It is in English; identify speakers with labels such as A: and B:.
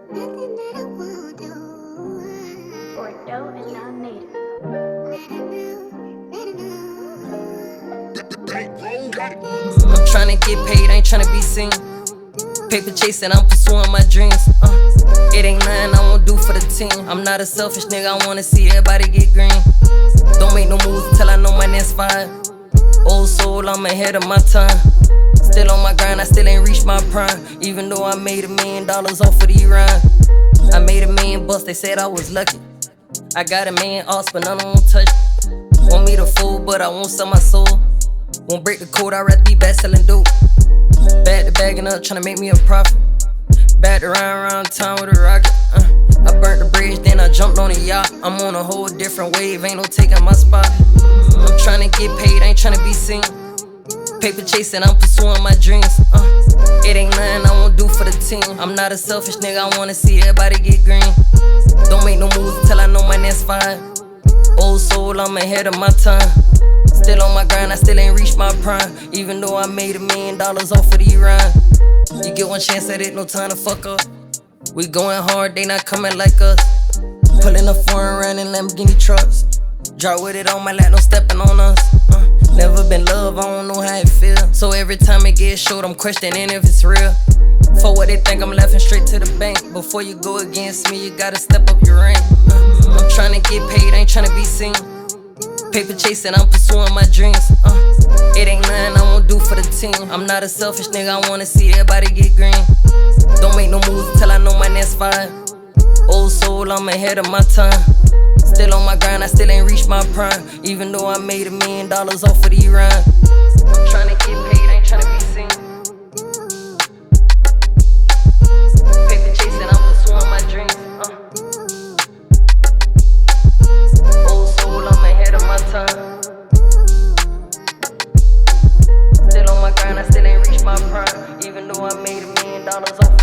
A: Nothing that I won't do.
B: Bordeaux and not native.
C: I'm tryna get paid, ain't tryna be seen. Paper chasing, I'm pursuing my dreams. It ain't nothing I won't do for the team. I'm not a selfish nigga, I wanna see everybody get green. Don't make no moves till I know my next five. Old soul, I'm ahead of my time. Still on my grind, I still ain't reached my prime. Even though I made $1 million off of these rhymes. I made $1 million bucks, they said I was lucky. I got $1 million odds, but none of them won't touch me. Want me to fool, but I won't sell my soul. Won't break the code, I'd rather be bad selling dope. Back to bagging up, tryna make me a profit. Back to around town with a rocket. I burnt the bridge, then I jumped on a yacht. I'm on a whole different wave, ain't no taking my spot. I'm tryna get paid, ain't tryna be seen. Paper chasing, I'm pursuing my dreams. It ain't nothing I won't do for the team. I'm not a selfish nigga, I wanna see everybody get green. Don't make no moves till I know my next five. Old soul, I'm ahead of my time. Still on my grind, I still ain't reached my prime. Even though I made $1 million off of these rhymes. You get one chance at it, no time to fuck up. We going hard, they not coming like us. Pulling a foreign round in Lamborghini trucks. Drop with it on my lap, no stepping on us. Never been loved, I don't know how it feel. So every time it gets short, I'm questioning if it's real. For what they think, I'm laughing straight to the bank. Before you go against me, you gotta step up your rank. I'm tryna get paid, ain't tryna be seen. Paper chasing, I'm pursuing my dreams. It ain't nothing I won't do for the team. I'm not a selfish nigga, I wanna see everybody get green. Don't make no moves till I know my next five. Old soul, I'm ahead of my time. Still on my grind, I still ain't reached my prime. Even though I made $1 million off of these rhymes. I'm tryna get paid, ain't tryna be seen. Paper chasing, I'm pursuing my dreams. Old soul, I'm ahead of my time. Still on my grind, I still ain't reached my prime. Even though I made $1 million off